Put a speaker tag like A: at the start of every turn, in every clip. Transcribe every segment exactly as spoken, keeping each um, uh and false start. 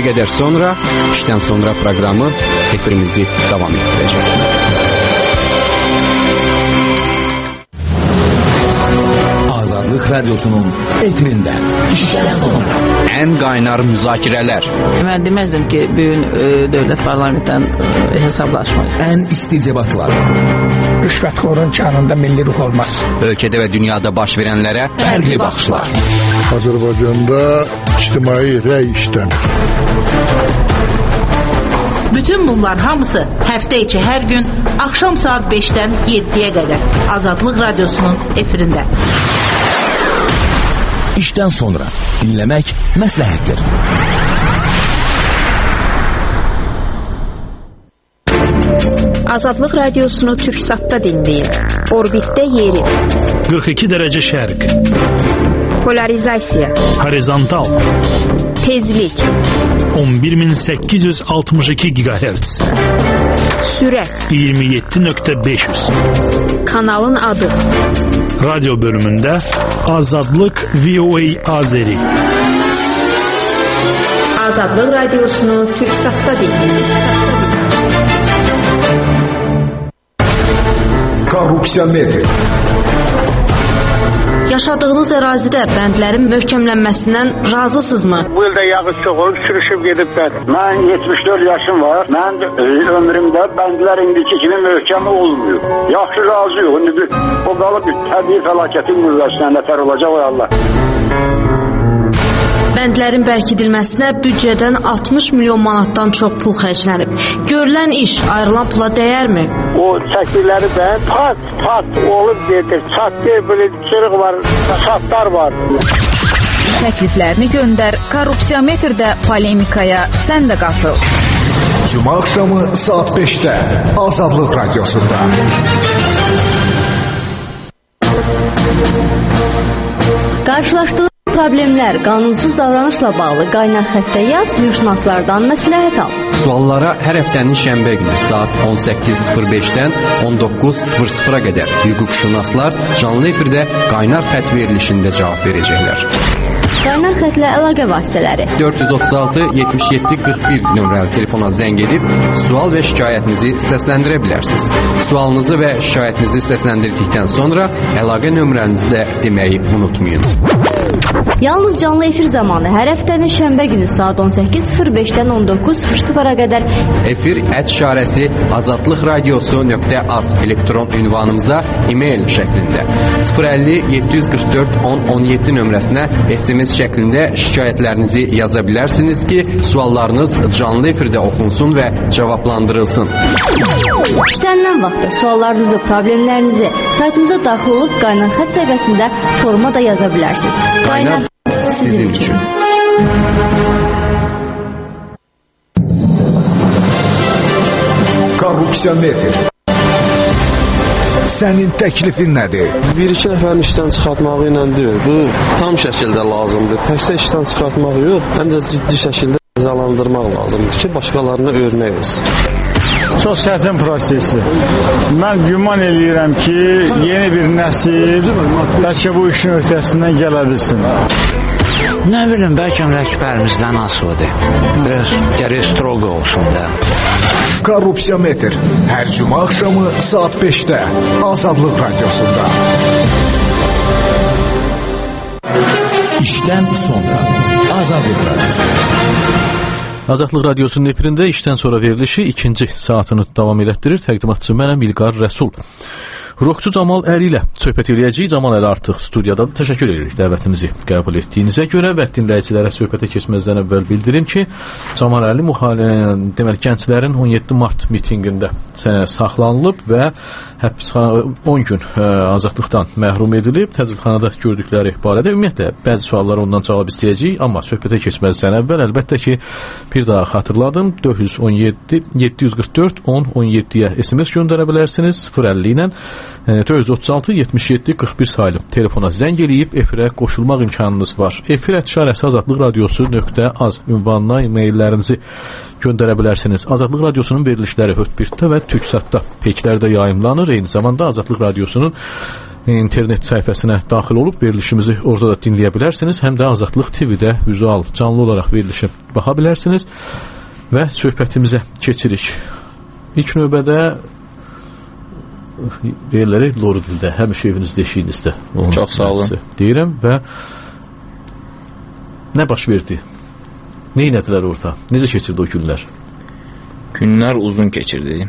A: qədər sonra işdən sonra proqramı efirimizi davam etdirəcək.
B: Azadlıq Radyosu'nun efirində işdən sonra
A: ən qaynar müzakirələr.
C: Mən deməzdim ki, bugün e, dövlət parlamentdən e, hesablaşmaq.
B: Ən isti debatlar.
D: Rüşvətxorun canında milli ruh olmaz.
A: Ölkədə və dünyada baş verənlərə
B: fərqli baxışlar.
D: Azərbaycanda ictimai rəy işlənir.
E: Bütün bunlar hamısı həftə içi hər gün axşam saat beşdən yeddiyə qədər Azadlıq Radyosu'nun efirində.
B: İşdən sonra dinləmək məsləhətdir.
F: Azadlıq Radiosunu Türksat'ta dinləyin. Orbitdə yeri.
G: qırx iki dərəcə şərq.
F: Polarizasiya.
G: Horizontal.
F: Tezlik.
G: on bir min səkkiz yüz altmış iki gigahertz.
F: Sürət.
G: iyirmi yeddi nöqtə beş yüz.
F: Kanalın adı.
G: Radyo bölümündə Azadlıq V O A Azeri.
F: Azadlıq Radiosunu Türksat'ta dinləyin.
B: Korrupsiya metri.
H: Yaşadığınız ərazidə bəndlərin möhkəmlənməsindən razısınızmı?
I: Bu ildə yağış çox olub, sürüşüb gediblər. Mən yetmiş dörd yaşım var. Mən e, ömrümdə bəndlər indiki kimi möhkəm olmuyor. Yaxşı razı yox. İndi o qalıb təbii fəlakətin qüvvəsinə nəfər olacaq o Allah.
H: Bəndlərin bərkidilməsinə büdcədən altmış milyon manatdan çox pul xərclənib. Görülən iş ayrılan pula dəyərmi?
I: O çəkirləri də pat pat olub gedir. Çatdı, böyle çırıq var, çatlar var.
J: Təkliflərini göndər, korrupsiyametrdə polemikaya sən də qatıl.
B: Cuma axşamı saat beşdə Azadlıq Radiosunda.
K: Qarşılaşdığı problemlər, qanunsuz davranışla bağlı qaynar xəttə yaz, hüquqşünaslardan məsləhət al.
A: Suallara hər həftənin şənbə günü saat on səkkiz sıfır beşdən on doqquz sıfır sıfıra qədər hüquqşünaslar canlı efirdə qaynar xətt verilişində cavab verəcəklər.
K: Qaynar xətlə əlaqə vasitələri
A: dörd yüz otuz altı yetmiş yeddi qırx bir nömrəli telefona zəng edib sual və şikayətinizi səsləndirə bilərsiniz. Sualınızı və şikayətinizi səsləndirdikdən sonra əlaqə nömrənizi də deməyi unutmayın.
K: Yalnız canlı efir zamanı hər həftənin şənbə günü saat on səkkiz sıfır beşdən on doqquz sıfır sıfıra qədər
A: efir ət işarəsi azadlıq radiosu nöqtə az elektron ünvanımıza e-mail şəklində sıfır əlli yeddi yüz qırx dörd on on yeddi nömrəsinə S M S şəklində şikayətlərinizi yaza bilərsiniz ki, suallarınız canlı efirdə oxunsun və cavablandırılsın.
K: İstənilən vaxtda suallarınızı, problemlərinizi saytımıza daxil olub qaynar xətt səhifəsində foruma da yaza bilərsiniz.
A: Qaynar sizin üçün.
B: Korrupsiya metri. Sənin təklifin nədir?
L: Bir-iki nəfərin işdən çıxartmağı ilə deyil. Bu tam şəkildə lazımdır. Təkcə işdən çıxartmaq yox, həm də ciddi şəkildə cəzalandırmaq lazımdır ki, başqalarına örnek olsun.
M: Çox çətin prosesdir. Mən güman eləyirəm ki, yeni bir nəsil bəlkə bu işin öhdəsindən gələ bilsin.
N: Nə bilim, bəlkə rəhbərimizdən asılıdır. Biraz gərək stroq olsun da.
B: Korrupsiya metr. Hər cuma axşamı saat beşdə Azadlıq Radiosunda. İşdən sonra Azadlıq Radiosunda.
O: Azadlıq Radiosunun efirində işdən sonra verilişi ikinci saatını davam elətdirir. Təqdimatçı mənəm İlqar Rəsul. Rockçu Camal Əli ilə söhbət eləyəcəyik. Camal Əli artıq studiyada. Təşəkkür edirik dəvətimizi qəbul etdiyinizə görə və dinləyicilərə söhbətə keçməzdən əvvəl bildirim ki, Camal Əli müxalifət, deməli gənclərin on yeddi mart mitinqində saxlanılıb və həbsxana on gün ə, azadlıqdan məhrum edilib. Təcridxanada gördükləri barədə ümumiyyətlə bəzi suallara ondan cavab istəyəcəyik, amma söhbətə keçməzdən əvvəl əlbəttə ki, bir daha xatırladım, dörd yüz on yeddi yeddi yüz qırx dörd on on yeddiyə S M S göndərə bilərsiniz. sıfır əlli ilə dörd yüz otuz altı yetmiş yeddi qırx bir saylı telefona zəng eləyib efirə qoşulmaq imkanınız var. Efir ət-işarəsi azadlıq radiosu nöqtə az ünvanına e-maillərinizi göndərə bilərsiniz. Azadlıq Radiosunun verilişləri Hötbirdə və Türksatda peyklərdə yayımlanır. Eyni zamanda Azadlıq Radiosunun internet səhifəsinə daxil olub verilişimizi orada da dinləyə bilərsiniz. Həm də Azadlıq T V-də vizual, canlı olaraq verilişə baxa bilərsiniz və söhbətimizə keçirik. İlk növbədə deyirlər, Loru dildə, həmişə evinizdə, eşiyinizdə.
P: Çox sağ olun.
O: Deyirəm və nə baş verdi? Nə inədilər orada? Necə keçirdi o günlər?
P: Günlər uzun keçirdi.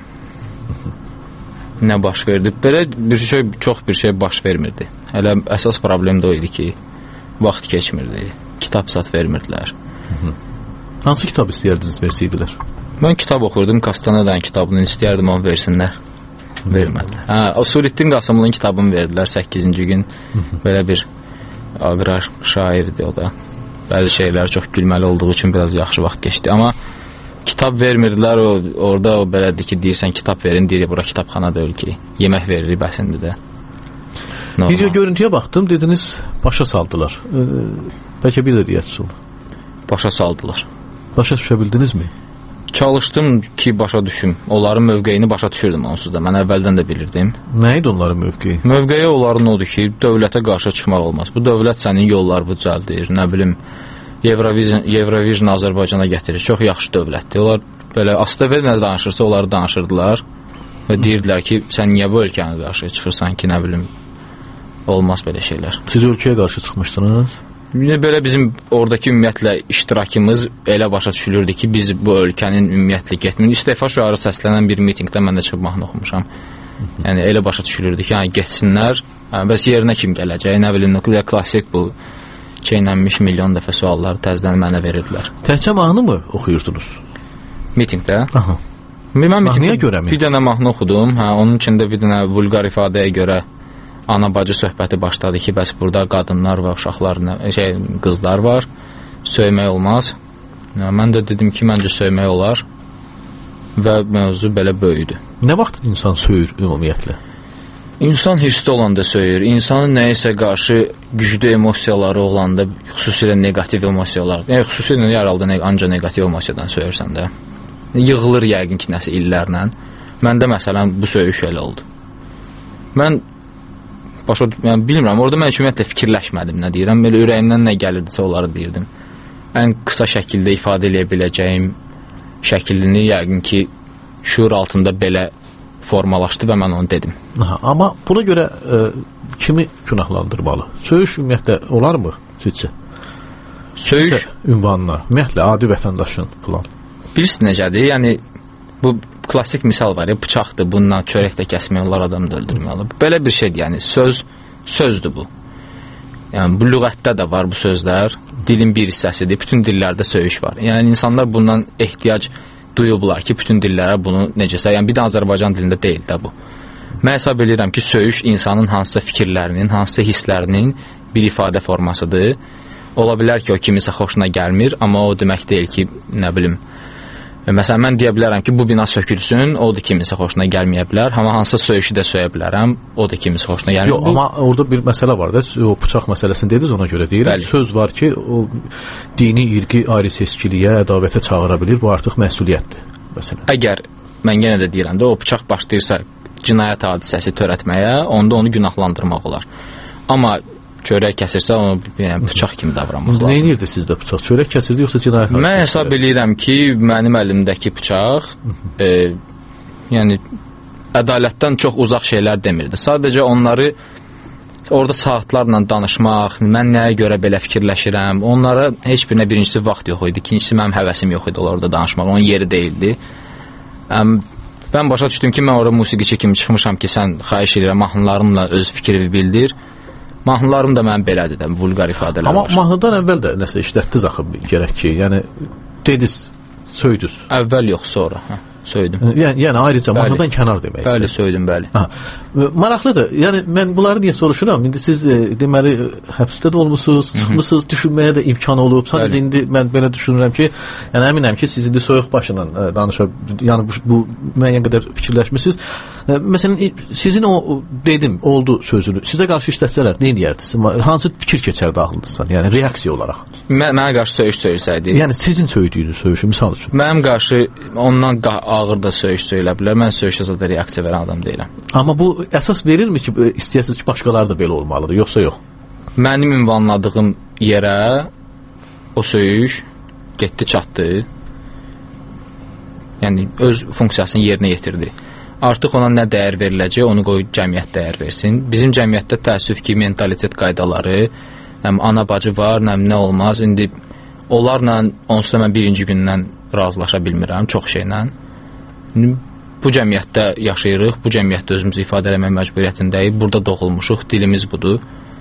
P: Nə baş verdi? Belə bir şey, çox bir şey baş vermirdi. Hələ əsas problem də o idi ki, vaxt keçmirdi. Kitab sat vermirdilər.
O: Hı -hı. Hansı kitab istəyirdiniz versiydilər?
P: Mən kitab oxurdum, Kastaneda'nın kitabını istəyərdim, onu versinlər. Vermədilər. Hə, Suriddin Qasımlının kitabını verdilər səkkizinci gün. Hı -hı. Belə bir aqrar şairdi o da. Bəzi şeylər çox gülməli olduğu üçün biraz yaxşı vaxt keçdi. Amma kitab vermirdilər, o, orada o belədir ki, deyirsən kitab verin, deyir bura kitabxana deyil ki, yemək veririk bəsindir də. Normal.
O: Video görüntüyə baxdım, dediniz başa saldılar. Ee, bəlkə bir də deyəsiz onu.
P: Başa saldılar.
O: Başa düşə bildinizmi?
P: Çalışdım ki, başa düşüm. Onların mövqeyini başa düşürdüm onsuz da. Mən əvvəldən də bilirdim.
O: Nə idi onların mövqeyi?
P: Mövqeyi onların odur ki, dövlətə qarşı çıxmaq olmaz. Bu dövlət sənin yollarını düzəldir, nə bilim, Eurovision, Eurovision Azərbaycana gətirir. Çox yaxşı dövlətdir. Onlar belə astavel nə danışırsa, onları danışırdılar və deyirdilər ki, sən niyə bu ölkəyə qarşı çıxırsan ki, nə bilim, olmaz belə şeylər.
O: Siz ölkəyə qarşı çıxmışdınız?
P: Belə bizim oradakı ümumiyyətlə iştirakımız elə başa düşülürdü ki, biz bu ölkənin ümumiyyətlə getmir. İstefa şüarı səslənən bir mitingdə mən də çıxıb mahnı oxumuşam. Yəni elə başa düşülürdü ki, yəni getsinlər, yəni, bəs yerinə kim gələcək, nə bilim, nükleer klassik bu çeynənmiş milyon dəfə sualları təzdən mənə verirdilər.
O: Təhcə mahnı mı oxuyurdunuz?
P: Mitingdə?
O: Aha.
P: Mən
O: Mahnıya görə mi?
P: Bir dənə mahnı oxudum, hə, onun içində bir dənə vulqar ifadəyə görə ana-bacı söhbəti başladı ki, bəs burada qadınlar və uşaqlar, şey, qızlar var, söymək olmaz. Yəni, mən də dedim ki, məncə söymək olar və mövzu belə böyüdü.
O: Nə vaxt insan söyür ümumiyyətlə?
P: İnsan hirsli olanda söyür, insanın nəyisə qarşı güclü emosiyaları olanda, xüsusilə negativ emosiyalar, yəni xüsusilə yaralda ancaq negativ emosiyadan söyürsən də, yığılır yəqin ki, nəsə illərlə. Məndə məsələn bu söyüş elə oldu. Mən başa, yəni, bilmirəm, orada mən ümumiyyətlə fikirləşmədim, nə deyirəm, belə ürəyimdən nə gəlirdisə onları deyirdim. Ən qısa şəkildə ifadə eləyə biləcəyim şəklini yəqin ki, şuur altında belə formalaşdı və mən onu dedim.
O: Aha, amma buna görə e, kimi günahlandırmalı? Söyüş ümumiyyətlə olar mı sizcə?
P: Söyüş
O: Sizcə, ünvanına, ümumiyyətlə adi vətəndaşın falan.
P: Bilirsiniz necədir? Yəni bu klassik misal var ya, bıçaqdır, bununla çörək də kəsmək olar, adam da öldürmək olar. Belə bir şeydir, yəni söz sözdür bu. Yəni bu lüğətdə də var bu sözlər, dilin bir hissəsidir, bütün dillərdə söyüş var. Yəni insanlar bundan ehtiyac duyublar ki, bütün dillərə bunu necəsə, yəni bir də Azərbaycan dilində deyil də bu. Mən hesab edirəm ki, söyüş insanın hansısa fikirlərinin, hansısa hisslərinin bir ifadə formasıdır. Ola bilər ki, o kimisə xoşuna gəlmir, amma o demək deyil ki, nə bilim, məsələn, mən deyə bilərəm ki, bu bina sökülsün, o da kimisə xoşuna gəlməyə bilər, amma hansısa söyüşü də söyə bilərəm, o da kimisə xoşuna gəlmir.
O: Yox, amma orada bir məsələ var da, o bıçaq məsələsini dediniz, ona görə deyirəm. Bəli. Söz var ki, o dini, irqi, ayrı-seçkiliyə, ədavətə çağıra bilir, bu artıq məsuliyyətdir. Məsələn.
P: Əgər, mən yenə də deyirəm də, o bıçaq başlayırsa cinayət hadisəsi törətməyə, onda onu günahlandırmaq olar. Amma çörək kəsirsə, onu yəni, bıçaq kimi davranmaq lazım.
O: Nə edirdi sizdə bıçaq? Çörək kəsirdi, yoxsa cinayət hadisəsi?
P: Mən hesab edirəm ki, mənim əlimdəki bıçaq e, yəni ədalətdən çox uzaq şeylər demirdi. Sadəcə onları orada saatlarla danışmaq, mən nəyə görə belə fikirləşirəm, onlara heç birinə birincisi vaxt yox idi, ikincisi mənim həvəsim yox idi orada danışmaq, onun yeri deyildi. Əm, mən başa düşdüm ki, mən orada musiqiçi kimi çıxmışam ki, sən xahiş edirəm, mahnılarımla öz fikrimi bildir. Mahnılarım da mənim belədir də, vulqar ifadələr
O: Amma
P: var.
O: Amma mahnıdan əvvəl də nəsə işlətdiniz axı gərək ki, yəni dediniz, söydünüz.
P: Əvvəl yox, sonra, hə, söydüm.
O: Yəni, yəni ayrıca mahnıdan kənar demək istəyir.
P: Bəli, söydüm, bəli.
O: Ha. Maraqlıdır. Yəni mən bunları niyə soruşuram? İndi siz e, deməli həbsdə də olmusunuz, çıxmısınız, düşünməyə də imkan olub. Sadəcə indi mən belə düşünürəm ki, yəni əminəm ki, siz indi soyuq başla e, danışa, yəni bu, bu müəyyən qədər fikirləşmisiniz. E, məsələn sizin o dedim, oldu sözünü. Sizə qarşı işlətsələr nə edərdiniz? Hansı fikir keçərdi ağlınızdan? Yəni reaksiya olaraq.
P: Mən, mənə qarşı söyüş söylesəydi.
O: Yəni sizin söydüyünüz söyüşü misal üçün.
P: Mənim qarşı ondan ağır da söyüş söylə bilər. Mən söyüşə zada reaksiya verən adam deyiləm.
O: Amma bu əsas verirmi ki, istəyəsiniz ki, başqaları da belə olmalıdır, yoxsa yox?
P: Mənim ünvanladığım yerə o söyüş getdi, çatdı. Yəni, öz funksiyasını yerinə yetirdi. Artıq ona nə dəyər veriləcək, onu qoy cəmiyyət dəyər versin. Bizim cəmiyyətdə təəssüf ki, mentalitet qaydaları, həm ana bacı var, həm nə olmaz. İndi onlarla onsuz da mən birinci gündən razılaşa bilmirəm, çox şeylə. Bu cəmiyyətdə yaşayırıq, bu cəmiyyətdə özümüzü ifadə eləmək məcburiyyətindəyik, burada doğulmuşuq, dilimiz budur.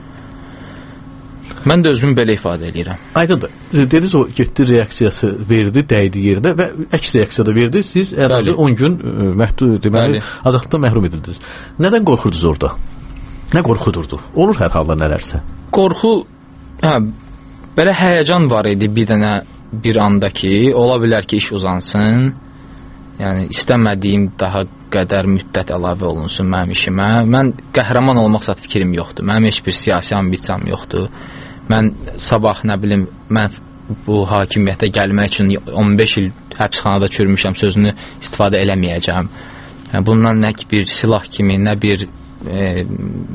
P: Mən də özümü belə ifadə edirəm.
O: Aydındır. Dediniz o getdi reaksiyası verdi, dəydi yerdə və əks reaksiya da verdi. Siz əvvəldə on gün məhdud, deməli, azadlıqdan məhrum edildiniz. Nədən qorxurdunuz orada? Nə qorxudurdu? Olur hər halda nələrsə.
P: Qorxu, hə, belə həyəcan var idi bir dənə bir anda ki, ola bilər ki, iş uzansın. Yəni, istəmədiyim daha qədər müddət əlavə olunsun mənim işimə. Mən qəhrəman olmaq zat fikrim yoxdur. Mənim heç bir siyasi ambisiyam yoxdur. Mən sabah, nə bilim, mən bu hakimiyyətə gəlmək üçün on beş il həbsxanada çürümüşəm sözünü istifadə eləməyəcəm. Yəni, bundan nə ki bir silah kimi, nə bir e,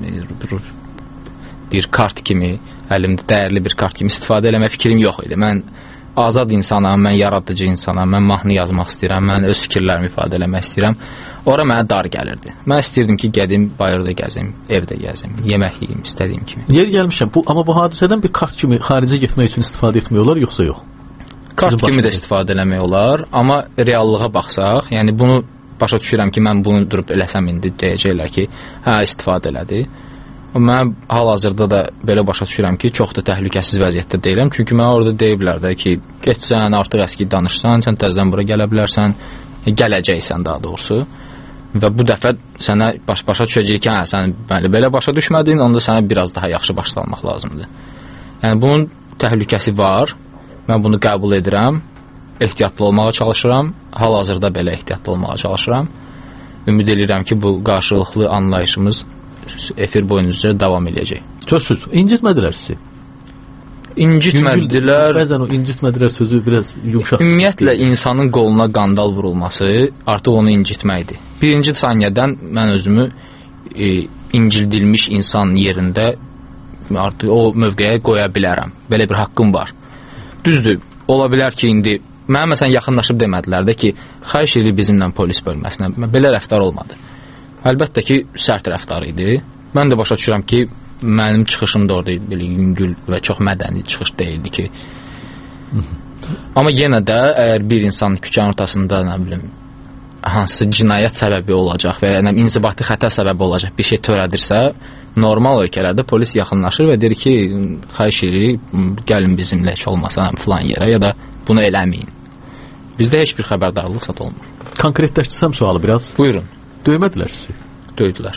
P: bir kart kimi, əlimdə dəyərli bir kart kimi istifadə eləmək fikrim yox idi. Mən azad insanam, mən yaradıcı insanam, mən mahnı yazmaq istəyirəm, mən öz fikirlərimi ifadə eləmək istəyirəm. Ora mənə dar gəlirdi. Mən istəyirdim ki, gedim, bayırda gəzim, evdə gəzim, yemək yiyim, istədiyim kimi.
O: Yer gəlmişəm, bu, amma bu hadisədən bir kart kimi xaricə getmək üçün istifadə etmək olar, yoxsa yox?
P: Kart Sizin kimi də istifadə eləmək olar, amma reallığa baxsaq, yəni bunu başa düşürəm ki, mən bunu durub eləsəm indi deyəcəklər ki, hə, istifadə elədi. Mən hal-hazırda da belə başa düşürəm ki, çox da təhlükəsiz vəziyyətdə deyiləm. Çünki mən orada deyiblər də ki, getsən, artıq əski danışsan, sən təzdən bura gələ bilərsən, gələcəksən daha doğrusu. Və bu dəfə sənə baş başa düşəcək ki, hə, sən belə başa düşmədin, onda sənə biraz daha yaxşı başlanmaq lazımdır. Yəni, bunun təhlükəsi var, mən bunu qəbul edirəm, ehtiyatlı olmağa çalışıram, hal-hazırda belə ehtiyatlı olmağa çalışıram. Ümid edirəm ki, bu qarşılıqlı anlayışımız efir boyunca davam edəcək.
O: Sözsüz, incitmədilər sizi?
P: İncitmədilər.
O: Bəzən o incitmədilər sözü biraz yumşaq.
P: Ümumiyyətlə, insanın qoluna qandal vurulması artıq onu incitməkdir. Birinci saniyədən mən özümü e, incildilmiş insan yerində artıq o mövqeyə qoya bilərəm. Belə bir haqqım var. Düzdür, ola bilər ki, indi mənə məsələn yaxınlaşıb demədilər də ki, xahiş edir bizimlə polis bölməsinə. Belə rəftar olmadı. Əlbəttə ki, sərt rəftar idi. Mən də başa düşürəm ki, mənim çıxışım da orada belə yüngül və çox mədəni çıxış deyildi ki. Amma yenə də, əgər bir insan küçənin ortasında, nə bilim, hansı cinayət səbəbi olacaq və yəni, inzibati xəta səbəbi olacaq bir şey törədirsə, normal ölkələrdə polis yaxınlaşır və deyir ki, xahiş edir, gəlin bizimlə heç olmasa filan yerə ya da bunu eləməyin. Bizdə heç bir xəbərdarlıq sat olmur.
O: Konkretləşdirsəm sualı biraz.
P: Buyurun.
O: Döymədilər sizi?
P: Döydülər.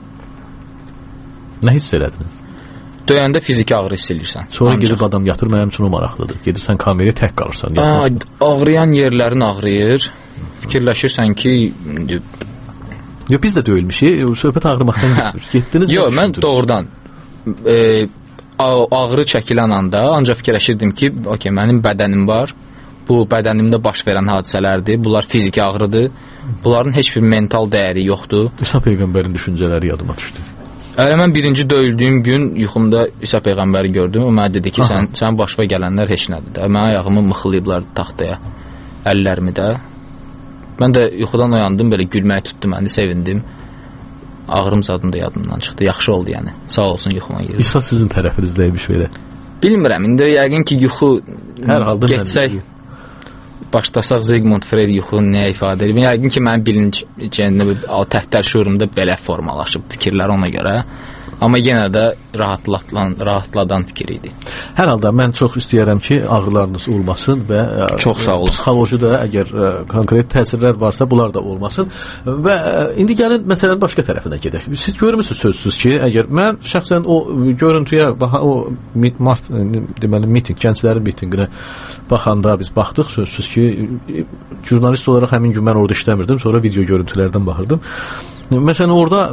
O: Nə hiss elədiniz?
P: Döyəndə fiziki ağrı hiss edirsən.
O: Sonra ancaq gedib adam yatır, mənim üçün o maraqlıdır. Gedirsən kameraya tək qalırsan.
P: Aa, ağrıyan yerlərin ağrıyır. Fikirləşirsən ki...
O: Yox, biz də döyülmüşük. Söhbət ağrımaqdan gedir. Getdiniz
P: yox, mən doğrudan e, ağrı çəkilən anda ancaq fikirləşirdim ki, okay, mənim bədənim var. Bu bədənimdə baş verən hadisələrdir. Bunlar fiziki ağrıdır. Bunların heç bir mental dəyəri yoxdur.
O: İsa Peyğəmbərin düşüncələri yadıma düşdü.
P: Əgər mən birinci döyüldüyüm gün yuxumda İsa Peyğəmbəri gördüm. O mənə dedi ki, sən, sən başına gələnlər heç nədir də. Mən ayağımı mıxlayıblar taxtaya, əllərimi də. Mən də yuxudan oyandım, belə gülmək tutdu məni, sevindim. Ağrım zadında yadımdan çıxdı. Yaxşı oldu yəni. Sağ olsun yuxuma girdi.
O: İsa sizin tərəfinizdəymiş belə.
P: Bilmirəm, indi yəqin ki, yuxu
O: hər halda
P: getsək, başlasaq Zigmund Freud yuxu nəyə ifadə edir? Yəqin ki, mənim bilinç təhtər şuurumda belə formalaşıb fikirlər ona görə. Amma yenə də rahatladan, rahatladan fikir idi.
O: Hər halda mən çox istəyərəm ki, ağrılarınız olmasın və
P: çox sağ olun.
O: Psixoloji da əgər ə, konkret təsirlər varsa, bunlar da olmasın. Və ə, indi gəlin məsələnin başqa tərəfinə gedək. Siz görmüsünüz sözsüz ki, əgər mən şəxsən o görüntüyə, baxa, o mart, deməli miting, gənclərin mitinqinə baxanda biz baxdıq, sözsüz ki, jurnalist olaraq həmin gün mən orada işləmirdim, sonra video görüntülərdən baxırdım. Məsələn, orada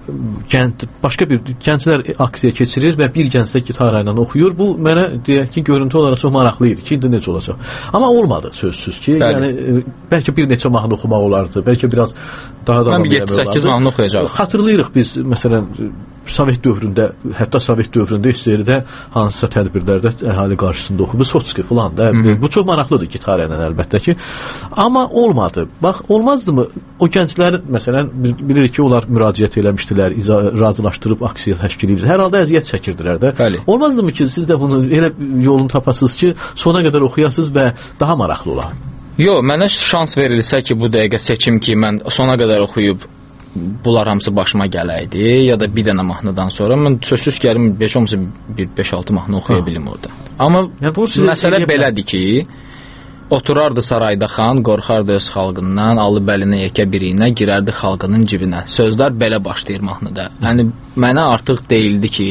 O: gənclər başqa bir gənclər aksiya keçirir və bir gənc də gitara ilə oxuyur. Bu mənə deyək ki, görüntü olaraq çox maraqlı idi ki, indi necə olacaq. Amma olmadı sözsüz ki, Bəli. yəni bəlkə bir neçə mahnı oxumaq olardı, bəlkə biraz daha davam etmək olardı.
P: yeddi səkkiz mahnı oxuyacaq.
O: Xatırlayırıq biz məsələn Sovet dövründə, hətta Sovet dövründə S S R-də hansısa tədbirlərdə əhali qarşısında oxuyub, Sotski filan da. Hı-hı. Bu çox maraqlıdır gitara ilə əlbəttə ki. Amma olmadı. Bax, olmazdımı? O gənclər məsələn bilirik ki, onlar müraciət eləmişdilər, razılaşdırıb aksiya təşkil edir. Hər halda əziyyət çəkirdilər də. Bəli. Olmazdımı ki, siz də bunu elə yolunu tapasınız ki, sona qədər oxuyasınız və daha maraqlı olar?
P: Yox, mənə şans verilsə ki, bu dəqiqə seçim ki, mən sona qədər oxuyub bunlar hamısı başıma gələydi, ya da bir dənə mahnıdan sonra mən sözsüz gəlim beş olmasa bir beş altı mahnı oxuya bilim orada. Amma yəni, məsələ belədir ki, oturardı sarayda xan, qorxardı öz xalqından, alıb əlinə yekə birinə, girərdi xalqının cibinə. Sözlər belə başlayır mahnıda. Yəni, mənə artıq deyildi ki,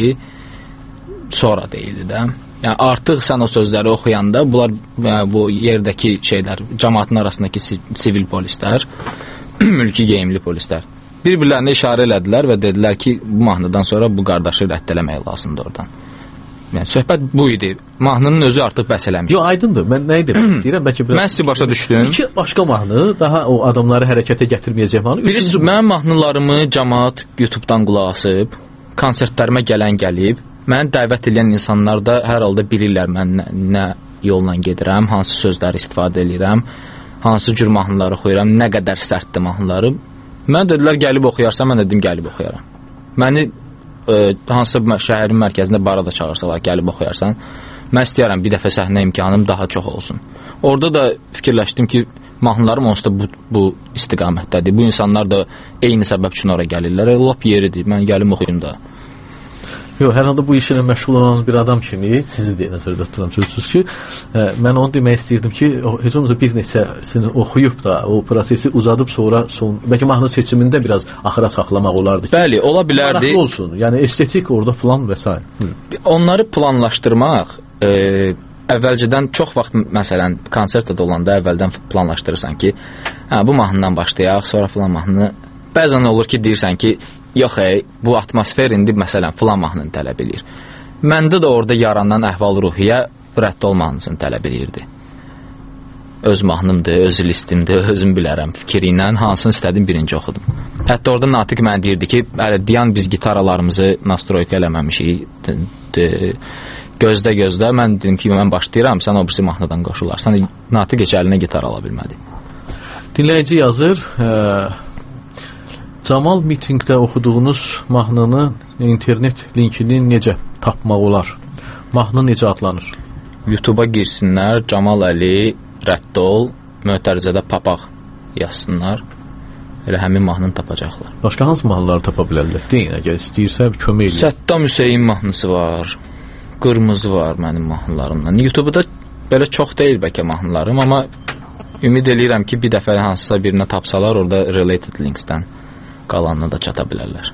P: sonra deyildi də. Yəni, artıq sən o sözləri oxuyanda, bunlar yəni, bu yerdəki şeylər, cəmaatın arasındakı sivil polislər, mülki geyimli polislər, bir-birlərinə işarə elədilər və dedilər ki, bu mahnıdan sonra bu qardaşı rədd eləmək lazımdır oradan. Yəni, söhbət bu idi. Mahnının özü artıq bəs eləmiş.
O: Yox, aydındır. Mən nəyi demək istəyirəm? Bəlkə biraz...
P: Mən sizi başa düşdüm.
O: İki başqa mahnı, daha o adamları hərəkətə gətirməyəcək mahnı.
P: Bilirsiniz, mənim mahnılarımı cəmaat YouTube-dan qulaq asıb, konsertlərimə gələn gəlib, məni dəvət edən insanlar da hər halda bilirlər mən nə, nə yolla gedirəm, hansı sözləri istifadə edirəm, hansı cür mahnıları oxuyuram, nə qədər sərtdir mahnıları. Mən dedilər, gəlib oxuyarsan, mən dedim, gəlib oxuyaram. Məni e, hansısa şəhərin mərkəzində bara da çağırsalar, gəlib oxuyarsan, mən istəyərəm bir dəfə səhnə imkanım daha çox olsun. Orada da fikirləşdim ki, mahnılarım onsuz da bu, bu istiqamətdədir. Bu insanlar da eyni səbəb üçün ora gəlirlər. Lap yeridir, mən gəlim oxuyum da.
O: Yox, hər halda bu işlə məşğul olan bir adam kimi sizi deyə nəzərdə tuturam sözsüz ki, ə, mən onu demək istəyirdim ki, o, heç olmasa bir neçəsini oxuyub da o prosesi uzadıb sonra son, bəlkə mahnı seçimində biraz axıra saxlamaq olardı ki,
P: bəli, ola bilərdi.
O: Maraqlı olsun, yəni estetik orada filan və s.
P: Onları planlaşdırmaq e, əvvəlcədən çox vaxt, məsələn, konsertdə olanda əvvəldən planlaşdırırsan ki, hə, bu mahnıdan başlayaq, sonra filan mahnı. Bəzən olur ki, deyirsən ki, yox, ey, bu atmosfer indi, məsələn, filan mahnını tələb edir. Məndə də orada yaranan əhval-ruhiyyə rədd olmanızın tələb edirdi. Öz mahnımdır, öz listimdir, özüm bilərəm fikri ilə, hansını istədim birinci oxudum. Hətta orada Natiq mənə deyirdi ki, ələ, diyan biz gitaralarımızı nastroyka eləməmişik, gözdə gözdə, mən dedim ki, mən başlayıram, sən o birisi mahnıdan qoşularsan. Natiq heç əlinə gitar ala bilmədi.
O: Dinləyici yazır, ə Camal mitinqdə oxuduğunuz mahnını internet linkini necə tapmaq olar? Mahnı necə adlanır?
P: YouTube-a girsinlər, Camal Əli, Rədd ol, mötərizədə papaq yazsınlar. Elə həmin mahnını tapacaqlar.
O: Başqa hansı mahnıları tapa bilərlər? Deyin, əgər istəyirsə kömək edin.
P: Səttam Hüseyin mahnısı var, Qırmızı var mənim mahnılarımdan. YouTube-da belə çox deyil bəlkə mahnılarım, amma ümid eləyirəm ki, bir dəfə hansısa birinə tapsalar, orada related linksdən qalanına da çata bilərlər.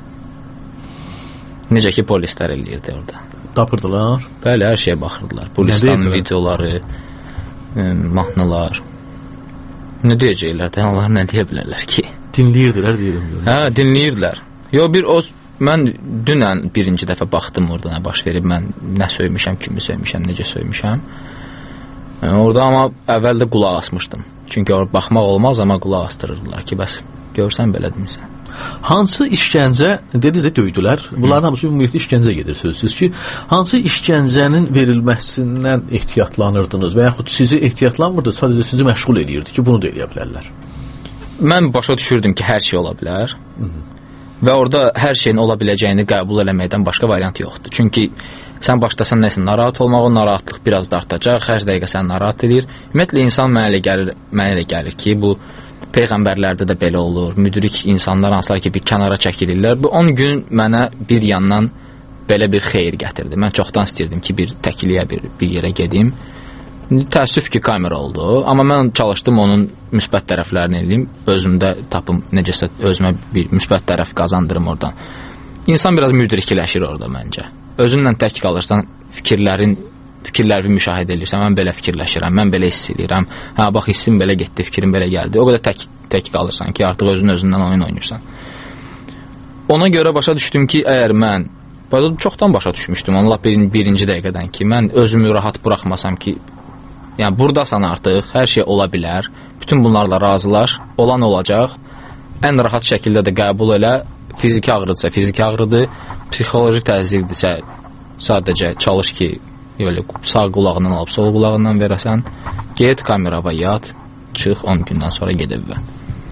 P: Necə ki, polislər eləyirdi orada.
O: Tapırdılar?
P: Bəli, hər şeyə baxırdılar. Polislərin videoları, e, mahnılar. Nə deyəcəklər də, onlar nə deyə bilərlər ki?
O: Dinləyirdilər, deyirəm.
P: Hə, dinləyirdilər. Yo, bir o, mən dünən birinci dəfə baxdım orada nə baş verib, mən nə söymüşəm, kimi söymüşəm, necə söymüşəm. E, orada amma əvvəldə qulaq asmışdım. Çünki orada baxmaq olmaz, amma qulaq astırırdılar ki, bəs görsən belə demirsən.
O: Hansı işgəncə, dedinizə döydülər, bunların hamısı ümumiyyətlə işgəncə gedir sözsüz ki, hansı işgəncənin verilməsindən ehtiyatlanırdınız və yaxud sizi ehtiyatlanmırdı, sadəcə sizi məşğul edirdi ki, bunu da eləyə bilərlər?
P: Mən başa düşürdüm ki, hər şey ola bilər. Hı -hı. Və orada hər şeyin ola biləcəyini qəbul eləməkdən başqa variant yoxdur. Çünki sən başlasan nəsə narahat olmaq, o narahatlıq biraz da artacaq, hər dəqiqə səni narahat edir. Ümumiyyətlə, insan mənə elə gəlir, mənə elə gəlir ki, bu peyğəmbərlərdə də belə olur. Müdrik insanlar hansılar ki, bir kənara çəkilirlər. Bu on gün mənə bir yandan belə bir xeyir gətirdi. Mən çoxdan istəyirdim ki, bir təkliyə, bir, bir yerə gedim. Təəssüf ki, kamera oldu. Amma mən çalışdım onun müsbət tərəflərini eləyim. Özümdə tapım, necəsə özümə bir müsbət tərəf qazandırım oradan. İnsan biraz müdrikləşir orada məncə. Özünlə tək qalırsan, fikirlərin fikirlərimi müşahidə edirsən, mən belə fikirləşirəm, mən belə hiss edirəm, hə, bax, hissim belə getdi, fikrim belə gəldi, o qədər tək, tək qalırsan ki, artıq özün özündən oyun oynayırsan. ona görə başa düşdüm ki, əgər mən çoxdan başa düşmüşdüm, Allah bir, birinci dəqiqədən ki, mən özümü rahat buraxmasam ki, yəni buradasan artıq, hər şey ola bilər, bütün bunlarla razılaş, olan olacaq, ən rahat şəkildə də qəbul elə, fiziki ağrıdırsa fiziki ağrıdır, psixolojik təsirdirsə sadəcə çalış ki, böyle, sağ qulağından alıb sol qulağından verəsən, get kamerava yat, çıx on gündən sonra gedib və.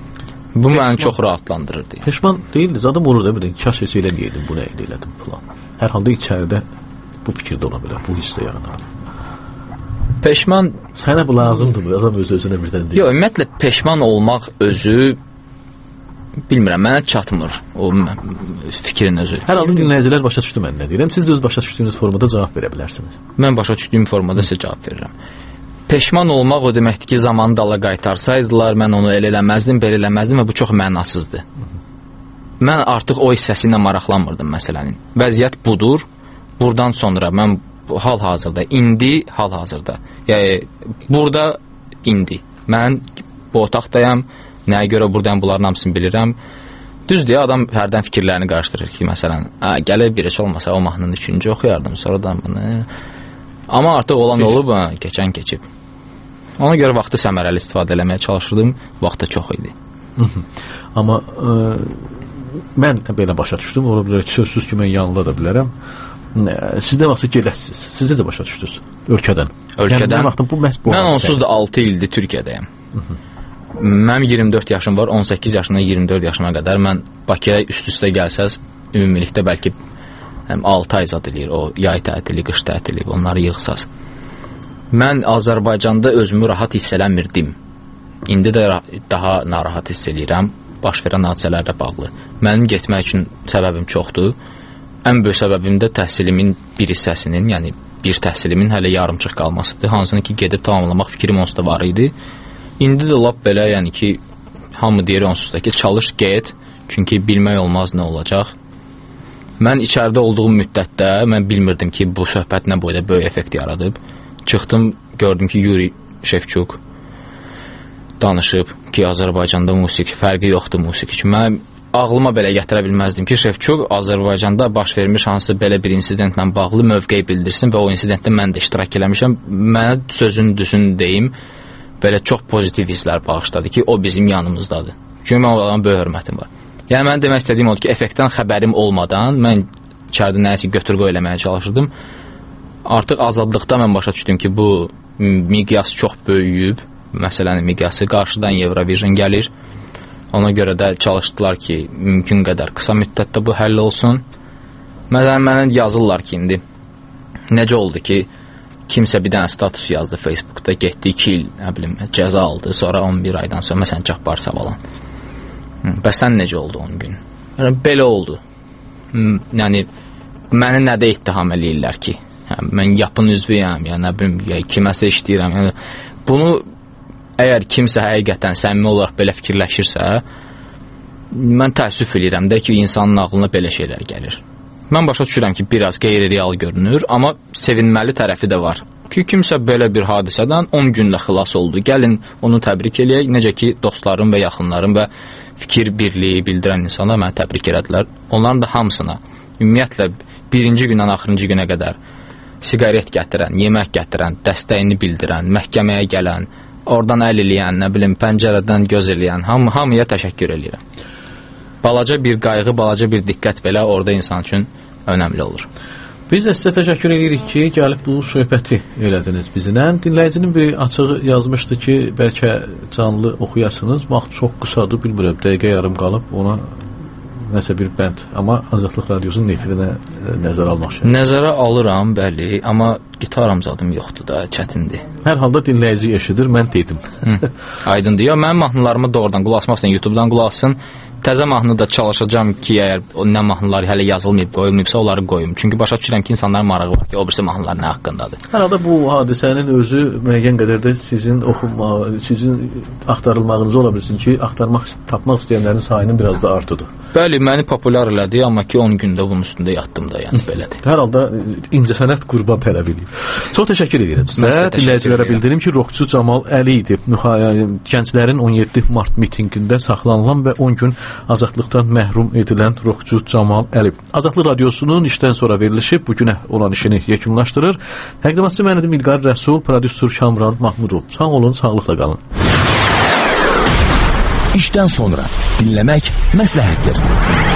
P: Bu məni çox rahatlandırırdı.
O: Peşman deyildiniz, adam olur da bir kaş heç eləməyəydim, bu nə idi elədim falan. Hər halda içəridə bu fikirdə ola bilər, bu hissdə yaranar.
P: Peşman...
O: Sənə bu lazımdır, bu adam öz-özünə birdən deyil.
P: Yox, ümumiyyətlə peşman olmaq özü, bilmirəm, mənə çatmır o fikrin özü.
O: Hər halda dinləyicilər başa düşdü mən nə deyirəm, siz də öz başa düşdüyünüz formada cavab verə bilərsiniz.
P: Mən başa düşdüyüm formada sizə cavab verirəm. Peşman olmaq o deməkdir ki, zamanı dala qaytarsaydılar, mən onu elə eləməzdim, belə eləməzdim və bu çox mənasızdır. Mən artıq o hissəsi ilə maraqlanmırdım məsələnin. Vəziyyət budur, buradan sonra mən hal-hazırda, indi hal-hazırda, yəni burada indi. Mən bu otaqdayam, nəyə görə buradayım, bunların hamısını bilirəm. Düzdür, adam hərdən fikirlərini qarışdırır ki, məsələn, gəlir bir iş olmasa o mahnını üçüncü oxuyardım, sonradan bunu... Amma artıq olan olub, keçən keçib. Ona görə vaxtı səmərəli istifadə eləməyə çalışırdım, vaxtı çox idi.
O: Amma ə, mən belə başa düşdüm, ola bilər ki, sözsüz ki, mən yanıla da bilərəm. Siz də vaxtı gedəsiniz, siz də başa düşdünüz ölkədən.
P: Ölkədən?
O: Yəni, bu məhz bu
P: mən onsuz da altı ildir Türkiyədəyəm. Mənim iyirmi dörd yaşım var, on səkkiz yaşından iyirmi dörd yaşıma qədər mən Bakıya üst-üstə gəlsəz, ümumilikdə bəlkə həm altı ay zad eləyir, o yay tətili, qış tətili, onları yığsaz. Mən Azərbaycanda özümü rahat hiss eləmirdim. İndi də daha narahat hiss eləyirəm, baş verən hadisələrlə bağlı. Mənim getmək üçün səbəbim çoxdur. Ən böyük səbəbim də təhsilimin bir hissəsinin, yəni bir təhsilimin hələ yarımçıq qalmasıdır. Hansını ki, gedib tamamlamaq fikrim onsuz da var idi. İndi də lap belə, yəni ki, hamı deyir onsuz da ki, çalış, get, çünki bilmək olmaz nə olacaq. Mən içəridə olduğum müddətdə mən bilmirdim ki, bu söhbət nə boyda böyük effekt yaradıb. Çıxdım, gördüm ki, Yuri Şevçuk danışıb ki, Azərbaycanda musiki, fərqi yoxdur musiki üçün. Mən ağlıma belə gətirə bilməzdim ki, Şevçuk Azərbaycanda baş vermiş hansısa belə bir insidentlə bağlı mövqeyi bildirsin və o insidentdə mən də iştirak eləmişəm. Mənə sözün düzün deyim, belə çox pozitiv hisslər bağışladı ki, o bizim yanımızdadır. Çünki mən onlardan böyük hörmətim var. Yəni, mən demək istədiyim oldu ki, effektdən xəbərim olmadan mən içəridə nəyəsə götür-qoy eləməyə çalışırdım. Artıq azadlıqda mən başa düşdüm ki, bu miqyas çox böyüyüb, məsələnin miqyası, qarşıdan Eurovision gəlir. Ona görə də çalışdılar ki, mümkün qədər qısa müddətdə bu həll olsun. Məsələn, mənə yazırlar ki, indi necə oldu ki, kimsə bir dənə status yazdı Facebookda, getdi iki il, nə bilim, cəza aldı, sonra on bir aydan sonra məsələn, Cəh Barsavalan. Bəs sən necə oldu on gün? Yəni, belə oldu. Yəni, məni nədə ittiham eləyirlər ki? Yəni, mən yapın üzvüyəm, yəni, nə bilim, ya, kiməsə işləyirəm. Yəni, bunu əgər kimsə həqiqətən səmimi olaraq belə fikirləşirsə, mən təəssüf eləyirəm də ki, insanın ağlına belə şeylər gəlir. Mən başa düşürəm ki, biraz qeyri-real görünür, amma sevinməli tərəfi də var. Ki, kimsə belə bir hadisədən on günlə xilas oldu. Gəlin, onu təbrik eləyək. Necə ki, dostlarım və yaxınlarım və fikir birliyi bildirən insanlar mənə təbrik elədilər. Onların da hamısına, ümumiyyətlə, birinci gündən axırıncı günə qədər siqaret gətirən, yemək gətirən, dəstəyini bildirən, məhkəməyə gələn, oradan əl eləyən, nə bilim, pəncərədən göz eləyən, ham, hamıya təşəkkür eləyirəm. Balaca bir qayğı, balaca bir diqqət belə orada insan üçün önəmli olur.
O: Biz də sizə təşəkkür edirik ki, gəlib bu söhbəti elədiniz bizlə. Dinləyicinin biri açığı yazmışdı ki, bəlkə canlı oxuyasınız. Vaxt çox qısadır, bilmirəm, dəqiqə yarım qalıb ona nəsə bir bənd. Amma Azadlıq Radiosunun efirinə nəzərə almaq şəhər.
P: Nəzərə alıram, bəli, amma gitaram zadım yoxdur da, çətindir.
O: Hər halda dinləyici eşidir, mən dedim.
P: Aydındır. Yox, mənim mahnılarımı doğrudan qulaq asmasın, YouTube-dan qulaq asın. Təzə mahnı da çalışacağım ki, əgər o nə mahnılar hələ yazılmayıb, qoyulmayıbsa, onları qoyum. Çünki başa düşürəm ki, insanların marağı var ki, o birisi mahnılar nə haqqındadır.
O: Hər halda bu hadisənin özü müəyyən qədər də sizin oxunma, sizin axtarılmağınız ola bilsin ki, axtarmaq, tapmaq istəyənlərin sayının biraz da artıdır.
P: Bəli, məni populyar elədi, amma ki, on gündə bunun üstündə yatdım da, yəni belədir.
O: Hər halda incəsənət qurban tələb edir. Çox təşəkkür edirəm sizə. Dinləyicilərə bildirim ki, rockçu Camal Əli idi. Gənclərin on yeddi mart mitinqində saxlanılan və on gün azadlıqdan məhrum edilən rockçu Camal Əli. Azadlıq Radiosunun işdən sonra verilişi bu günə olan işini yekunlaşdırır. Təqdimatçı mən idim İlqar Rəsul, prodüser Kamran Mahmudov. Sağ olun, sağlıqla qalın.
Q: İşdən sonra dinləmək məsləhətdir.